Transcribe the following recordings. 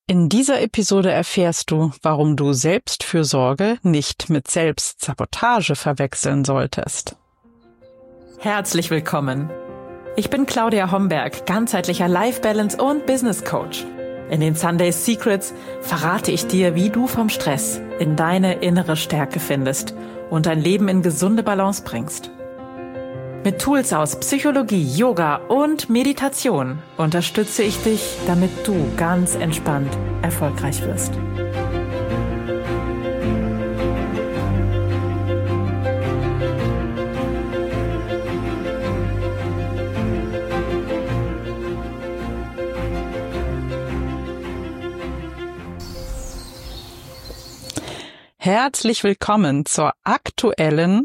In dieser Episode erfährst du, warum du Selbstfürsorge nicht mit Selbstsabotage verwechseln solltest. Herzlich willkommen. Ich bin Claudia Homberg, ganzheitlicher Life Balance und Business Coach. In den Sunday Secrets verrate ich dir, wie du vom Stress in deine innere Stärke findest und dein Leben in gesunde Balance bringst. Mit Tools aus Psychologie, Yoga und Meditation unterstütze ich dich, damit du ganz entspannt erfolgreich wirst. Herzlich willkommen zur aktuellen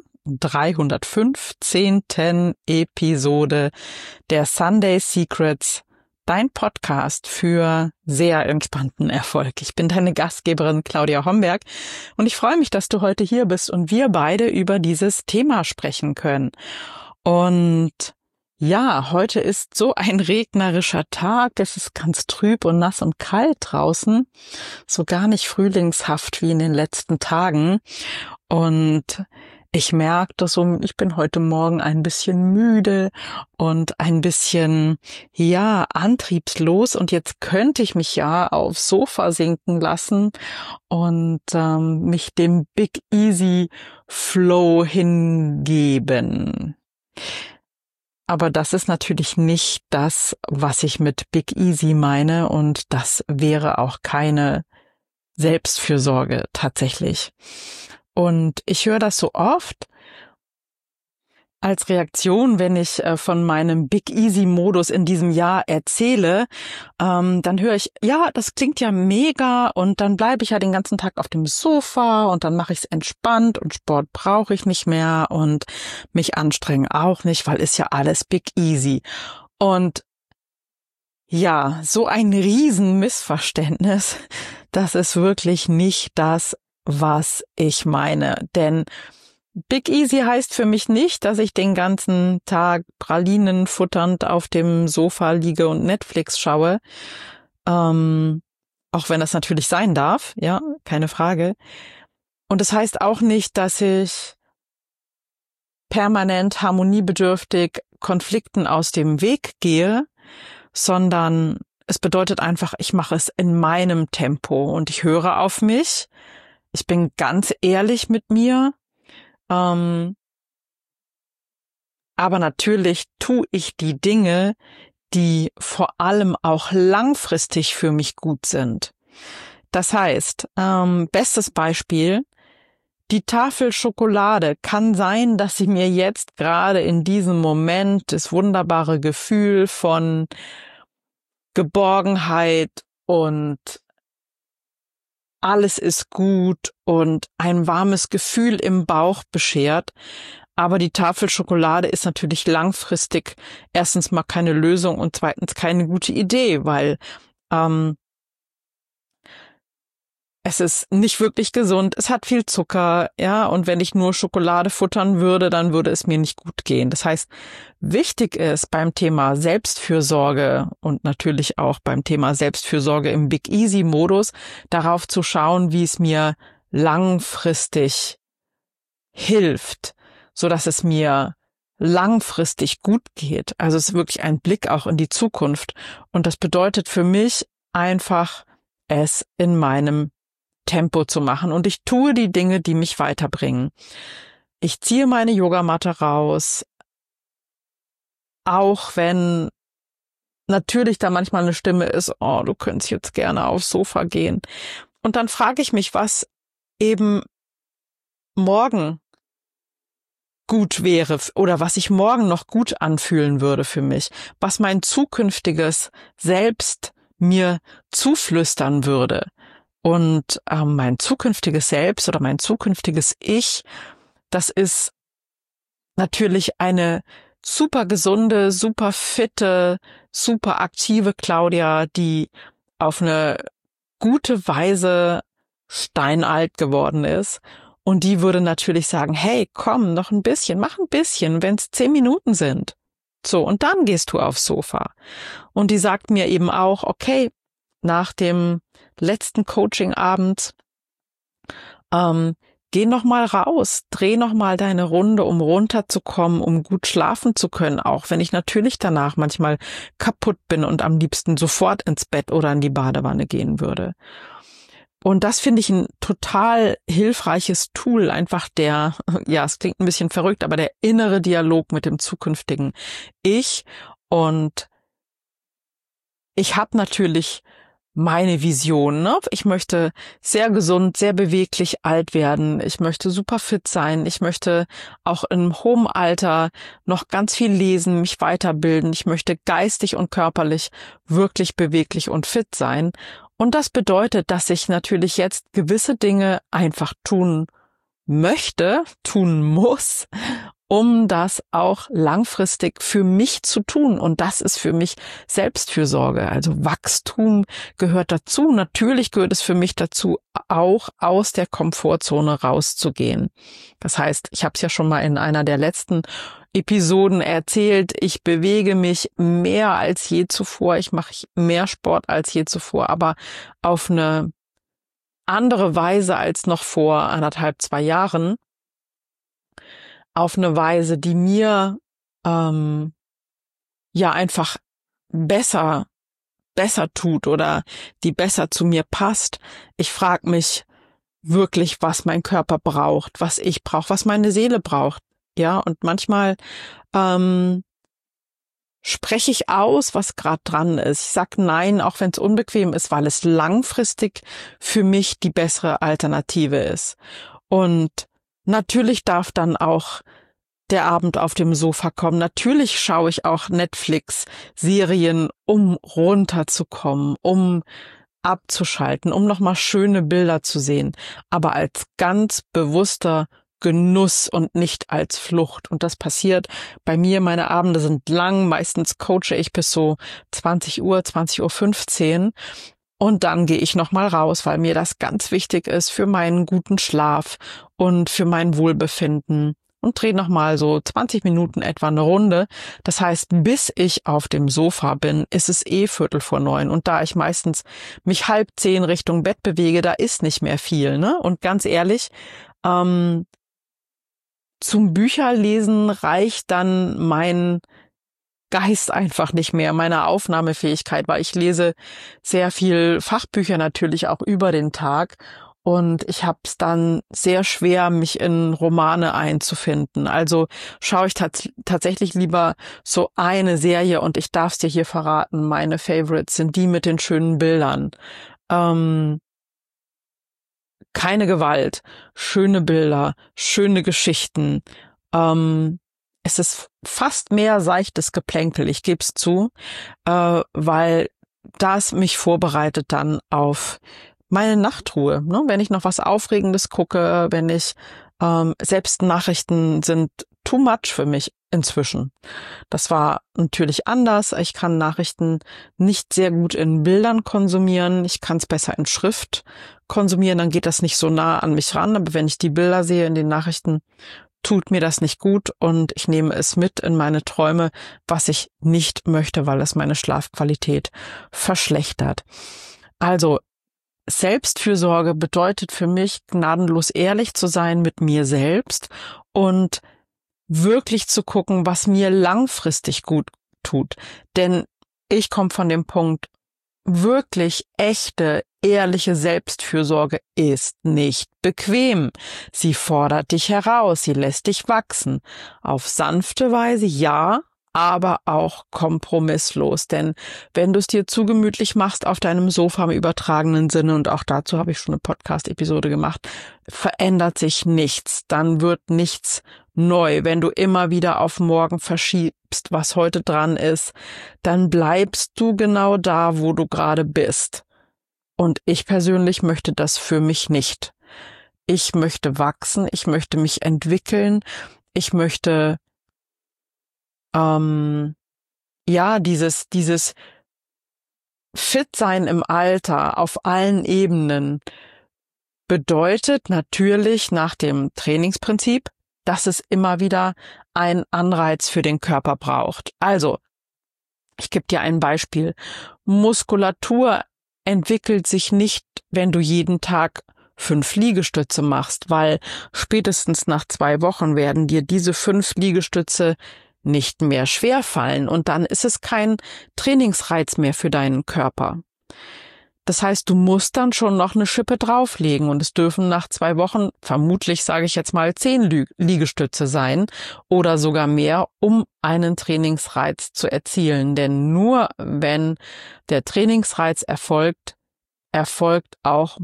315. Episode der Sunday Secrets, dein Podcast für sehr entspannten Erfolg. Ich bin deine Gastgeberin Claudia Homberg und ich freue mich, dass du heute hier bist und wir beide über dieses Thema sprechen können. Und ja, heute ist so ein regnerischer Tag, es ist ganz trüb und nass und kalt draußen, so gar nicht frühlingshaft wie in den letzten Tagen. Und ich merke das so, ich bin heute Morgen ein bisschen müde und ein bisschen, antriebslos und jetzt könnte ich mich ja aufs Sofa sinken lassen und mich dem Big Easy Flow hingeben. Aber das ist natürlich nicht das, was ich mit Big Easy meine und das wäre auch keine Selbstfürsorge tatsächlich. Und ich höre das so oft als Reaktion, wenn ich von meinem Big Easy Modus in diesem Jahr erzähle, dann höre ich, ja, das klingt ja mega und dann bleibe ich ja den ganzen Tag auf dem Sofa und dann mache ich es entspannt und Sport brauche ich nicht mehr und mich anstrengen auch nicht, weil ist ja alles Big Easy. Und ja, so ein Riesenmissverständnis, das ist wirklich nicht das, was ich meine, denn Big Easy heißt für mich nicht, dass ich den ganzen Tag Pralinen futternd auf dem Sofa liege und Netflix schaue, auch wenn das natürlich sein darf, ja, keine Frage. Und es heißt auch nicht, dass ich permanent harmoniebedürftig Konflikten aus dem Weg gehe, sondern es bedeutet einfach, ich mache es in meinem Tempo und ich höre auf mich. Ich bin ganz ehrlich mit mir, aber natürlich tue ich die Dinge, die vor allem auch langfristig für mich gut sind. Das heißt, bestes Beispiel, die Tafel Schokolade kann sein, dass sie mir jetzt gerade in diesem Moment das wunderbare Gefühl von Geborgenheit und alles ist gut und ein warmes Gefühl im Bauch beschert. Aber die Tafel Schokolade ist natürlich langfristig erstens mal keine Lösung und zweitens keine gute Idee, weil es ist nicht wirklich gesund, es hat viel Zucker, ja, und wenn ich nur Schokolade futtern würde, dann würde es mir nicht gut gehen. Das heißt, wichtig ist beim Thema Selbstfürsorge und natürlich auch beim Thema Selbstfürsorge im Big Easy Modus, darauf zu schauen, wie es mir langfristig hilft, so dass es mir langfristig gut geht. Also es ist wirklich ein Blick auch in die Zukunft. Und das bedeutet für mich einfach, es in meinem Tempo zu machen und ich tue die Dinge, die mich weiterbringen. Ich ziehe meine Yogamatte raus, auch wenn natürlich da manchmal eine Stimme ist, oh, du könntest jetzt gerne aufs Sofa gehen. Und dann frage ich mich, was eben morgen gut wäre oder was sich morgen noch gut anfühlen würde für mich, was mein zukünftiges Selbst mir zuflüstern würde. Und mein zukünftiges Selbst oder mein zukünftiges Ich, das ist natürlich eine super gesunde, super fitte, super aktive Claudia, die auf eine gute Weise steinalt geworden ist. Und die würde natürlich sagen, hey, komm, noch ein bisschen, mach ein bisschen, wenn es 10 Minuten sind. So, und dann gehst du aufs Sofa. Und die sagt mir eben auch, okay, nach dem letzten Coaching-Abend, geh noch mal raus, dreh noch mal deine Runde, um runterzukommen, um gut schlafen zu können, auch wenn ich natürlich danach manchmal kaputt bin und am liebsten sofort ins Bett oder in die Badewanne gehen würde. Und das finde ich ein total hilfreiches Tool, einfach es klingt ein bisschen verrückt, aber der innere Dialog mit dem zukünftigen Ich. Und ich habe natürlich meine Vision, ne? Ich möchte sehr gesund, sehr beweglich alt werden. Ich möchte super fit sein. Ich möchte auch im hohen Alter noch ganz viel lesen, mich weiterbilden. Ich möchte geistig und körperlich wirklich beweglich und fit sein. Und das bedeutet, dass ich natürlich jetzt gewisse Dinge einfach tun möchte, tun muss, um das auch langfristig für mich zu tun. Und das ist für mich Selbstfürsorge. Also Wachstum gehört dazu. Natürlich gehört es für mich dazu, auch aus der Komfortzone rauszugehen. Das heißt, ich habe es ja schon mal in einer der letzten Episoden erzählt, ich bewege mich mehr als je zuvor. Ich mache mehr Sport als je zuvor, aber auf eine andere Weise als noch vor 1,5, 2 Jahren. Auf eine Weise, die mir einfach besser tut oder die besser zu mir passt. Ich frage mich wirklich, was mein Körper braucht, was ich brauche, was meine Seele braucht. Ja, und manchmal spreche ich aus, was gerade dran ist. Ich sag nein, auch wenn es unbequem ist, weil es langfristig für mich die bessere Alternative ist. Und natürlich darf dann auch der Abend auf dem Sofa kommen. Natürlich schaue ich auch Netflix-Serien, um runterzukommen, um abzuschalten, um nochmal schöne Bilder zu sehen, aber als ganz bewusster Genuss und nicht als Flucht. Und das passiert bei mir. Meine Abende sind lang. Meistens coache ich bis so 20 Uhr, 20:15 Uhr. Und dann gehe ich nochmal raus, weil mir das ganz wichtig ist für meinen guten Schlaf und für mein Wohlbefinden. Und drehe nochmal so 20 Minuten etwa eine Runde. Das heißt, bis ich auf dem Sofa bin, ist es 8:45. Und da ich meistens mich 9:30 Richtung Bett bewege, da ist nicht mehr viel, ne? Und ganz ehrlich, zum Bücherlesen reicht dann mein Geist einfach nicht mehr, meine Aufnahmefähigkeit, weil ich lese sehr viel Fachbücher natürlich auch über den Tag und ich habe es dann sehr schwer, mich in Romane einzufinden. Also schaue ich tatsächlich lieber so eine Serie und ich darf es dir hier verraten, meine Favorites sind die mit den schönen Bildern. Keine Gewalt, schöne Bilder, schöne Geschichten. Es ist fast mehr seichtes Geplänkel, ich gebe es zu, weil das mich vorbereitet dann auf meine Nachtruhe. Ne? Wenn ich noch was Aufregendes gucke, wenn ich selbst Nachrichten sind too much für mich inzwischen. Das war natürlich anders. Ich kann Nachrichten nicht sehr gut in Bildern konsumieren. Ich kann es besser in Schrift konsumieren, dann geht das nicht so nah an mich ran. Aber wenn ich die Bilder sehe in den Nachrichten, tut mir das nicht gut und ich nehme es mit in meine Träume, was ich nicht möchte, weil es meine Schlafqualität verschlechtert. Also Selbstfürsorge bedeutet für mich, gnadenlos ehrlich zu sein mit mir selbst und wirklich zu gucken, was mir langfristig gut tut. Denn ich komme von dem Punkt, wirklich echte, ehrliche Selbstfürsorge ist nicht bequem. Sie fordert dich heraus, sie lässt dich wachsen. Auf sanfte Weise, ja, aber auch kompromisslos. Denn wenn du es dir zu gemütlich machst auf deinem Sofa im übertragenen Sinne, und auch dazu habe ich schon eine Podcast-Episode gemacht, verändert sich nichts. Dann wird nichts neu. Wenn du immer wieder auf morgen verschiebst, was heute dran ist, dann bleibst du genau da, wo du gerade bist. Und ich persönlich möchte das für mich nicht. Ich möchte wachsen, ich möchte mich entwickeln, ich möchte dieses Fit-Sein im Alter auf allen Ebenen bedeutet natürlich nach dem Trainingsprinzip, dass es immer wieder einen Anreiz für den Körper braucht. Also, ich gebe dir ein Beispiel. Muskulatur entwickelt sich nicht, wenn du jeden Tag 5 Liegestütze machst, weil spätestens nach 2 Wochen werden dir diese 5 Liegestütze nicht mehr schwerfallen und dann ist es kein Trainingsreiz mehr für deinen Körper. Das heißt, du musst dann schon noch eine Schippe drauflegen und es dürfen nach 2 Wochen, vermutlich sage ich jetzt mal 10 Liegestütze sein oder sogar mehr, um einen Trainingsreiz zu erzielen. Denn nur wenn der Trainingsreiz erfolgt auch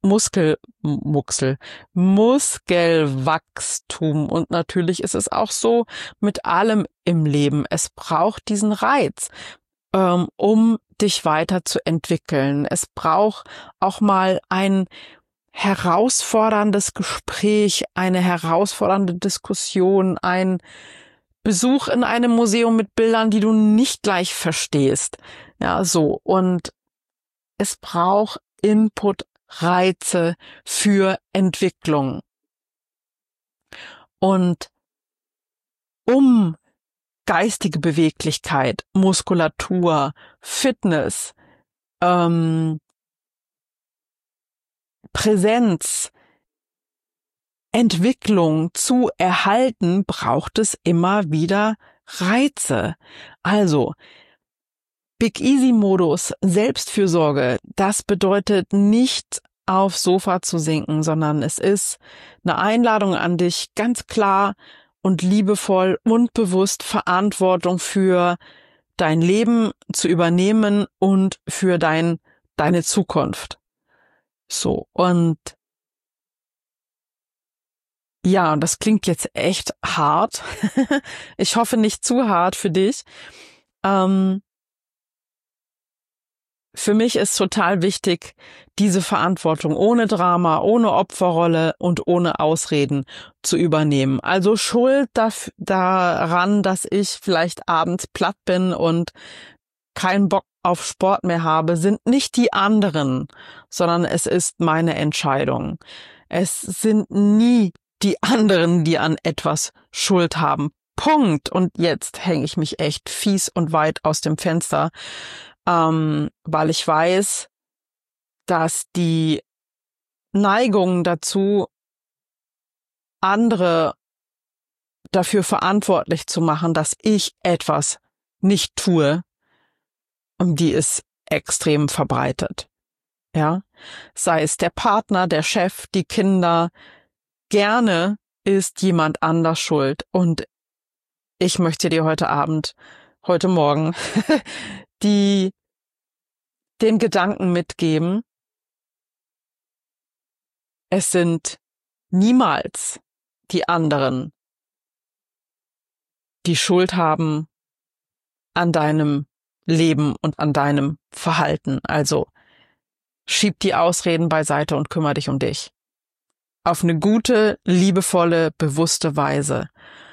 Muskelwachstum. Und natürlich ist es auch so mit allem im Leben. Es braucht diesen Reiz, um dich weiterzuentwickeln. Es braucht auch mal ein herausforderndes Gespräch, eine herausfordernde Diskussion, ein Besuch in einem Museum mit Bildern, die du nicht gleich verstehst. Ja, so. Und es braucht Input, Reize für Entwicklung. Und um geistige Beweglichkeit, Muskulatur, Fitness, Präsenz, Entwicklung zu erhalten, braucht es immer wieder Reize. Also Big Easy Modus, Selbstfürsorge, das bedeutet nicht aufs Sofa zu sinken, sondern es ist eine Einladung an dich, ganz klar und liebevoll und bewusst Verantwortung für dein Leben zu übernehmen und für deine Zukunft. So, und ja, und das klingt jetzt echt hart. Ich hoffe nicht zu hart für dich. Für mich ist total wichtig, diese Verantwortung ohne Drama, ohne Opferrolle und ohne Ausreden zu übernehmen. Also Schuld daran, dass ich vielleicht abends platt bin und keinen Bock auf Sport mehr habe, sind nicht die anderen, sondern es ist meine Entscheidung. Es sind nie die anderen, die an etwas Schuld haben. Punkt. Und jetzt hänge ich mich echt fies und weit aus dem Fenster, weil ich weiß, dass die Neigung dazu, andere dafür verantwortlich zu machen, dass ich etwas nicht tue, die ist extrem verbreitet. Ja, sei es der Partner, der Chef, die Kinder, gerne ist jemand anders schuld. Und ich möchte dir heute Morgen, den Gedanken mitgeben, es sind niemals die anderen, die Schuld haben an deinem Leben und an deinem Verhalten. Also schieb die Ausreden beiseite und kümmere dich um dich. Auf eine gute, liebevolle, bewusste Weise.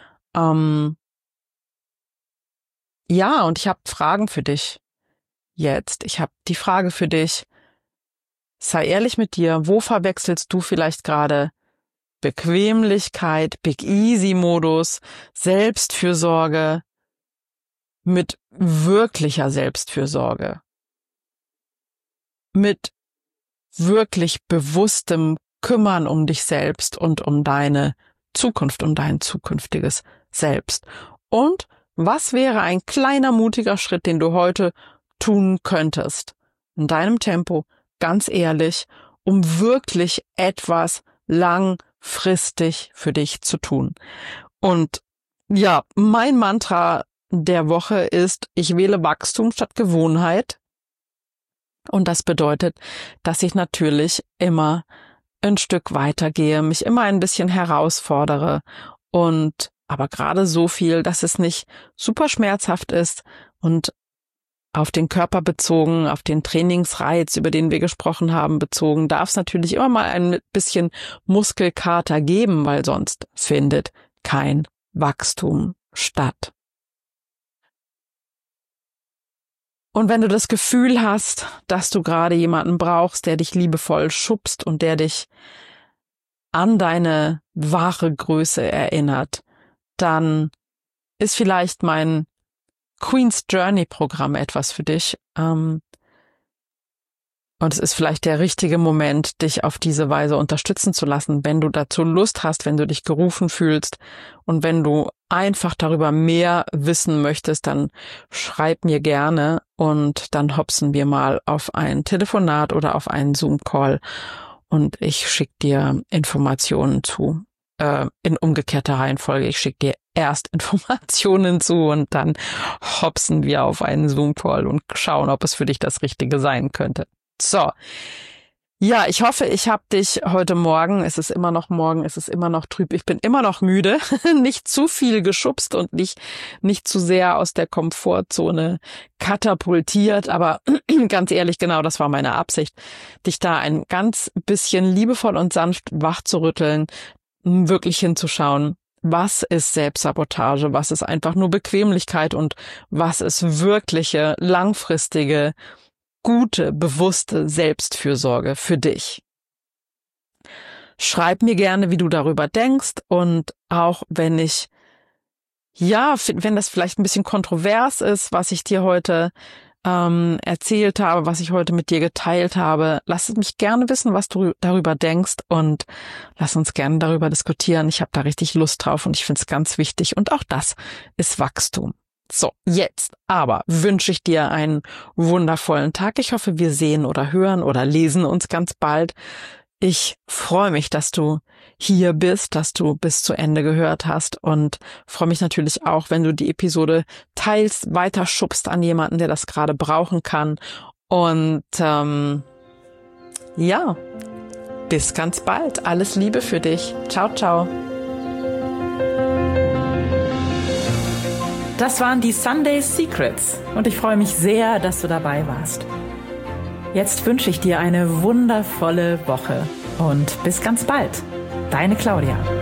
Ja, und ich habe Fragen für dich jetzt. Ich habe die Frage für dich, sei ehrlich mit dir, wo verwechselst du vielleicht gerade Bequemlichkeit, Big Easy Modus, Selbstfürsorge mit wirklicher Selbstfürsorge, mit wirklich bewusstem Kümmern um dich selbst und um deine Zukunft, um dein zukünftiges Selbst. Und was wäre ein kleiner, mutiger Schritt, den du heute tun könntest, in deinem Tempo, ganz ehrlich, um wirklich etwas langfristig für dich zu tun? Und ja, mein Mantra der Woche ist, ich wähle Wachstum statt Gewohnheit. Und das bedeutet, dass ich natürlich immer ein Stück weitergehe, mich immer ein bisschen herausfordere und aber gerade so viel, dass es nicht super schmerzhaft ist und auf den Körper bezogen, auf den Trainingsreiz, über den wir gesprochen haben, bezogen, darf es natürlich immer mal ein bisschen Muskelkater geben, weil sonst findet kein Wachstum statt. Und wenn du das Gefühl hast, dass du gerade jemanden brauchst, der dich liebevoll schubst und der dich an deine wahre Größe erinnert, dann ist vielleicht mein Queen's Journey Programm etwas für dich. Und es ist vielleicht der richtige Moment, dich auf diese Weise unterstützen zu lassen, wenn du dazu Lust hast, wenn du dich gerufen fühlst und wenn du einfach darüber mehr wissen möchtest, dann schreib mir gerne und dann hopsen wir mal auf ein Telefonat oder auf einen Zoom-Call und ich schicke dir Informationen zu. In umgekehrter Reihenfolge. Ich schicke dir erst Informationen zu und dann hopsen wir auf einen Zoom-Call und schauen, ob es für dich das Richtige sein könnte. So, ja, ich hoffe, ich habe dich heute Morgen, es ist immer noch morgen, es ist immer noch trüb, ich bin immer noch müde, nicht zu viel geschubst und nicht zu sehr aus der Komfortzone katapultiert, aber ganz ehrlich, genau das war meine Absicht, dich da ein ganz bisschen liebevoll und sanft wach zu rütteln, wirklich hinzuschauen, was ist Selbstsabotage, was ist einfach nur Bequemlichkeit und was ist wirkliche, langfristige, gute, bewusste Selbstfürsorge für dich. Schreib mir gerne, wie du darüber denkst und auch wenn wenn das vielleicht ein bisschen kontrovers ist, was ich dir heute erzählt habe, was ich heute mit dir geteilt habe, lass mich gerne wissen, was du darüber denkst und lass uns gerne darüber diskutieren. Ich habe da richtig Lust drauf und ich finde es ganz wichtig und auch das ist Wachstum. So, jetzt aber wünsche ich dir einen wundervollen Tag. Ich hoffe, wir sehen oder hören oder lesen uns ganz bald. Ich freue mich, dass du hier bist, dass du bis zu Ende gehört hast und freue mich natürlich auch, wenn du die Episode teilst, weiterschubst an jemanden, der das gerade brauchen kann. Und bis ganz bald. Alles Liebe für dich. Ciao, ciao. Das waren die Sunday Secrets und ich freue mich sehr, dass du dabei warst. Jetzt wünsche ich dir eine wundervolle Woche und bis ganz bald. Deine Claudia.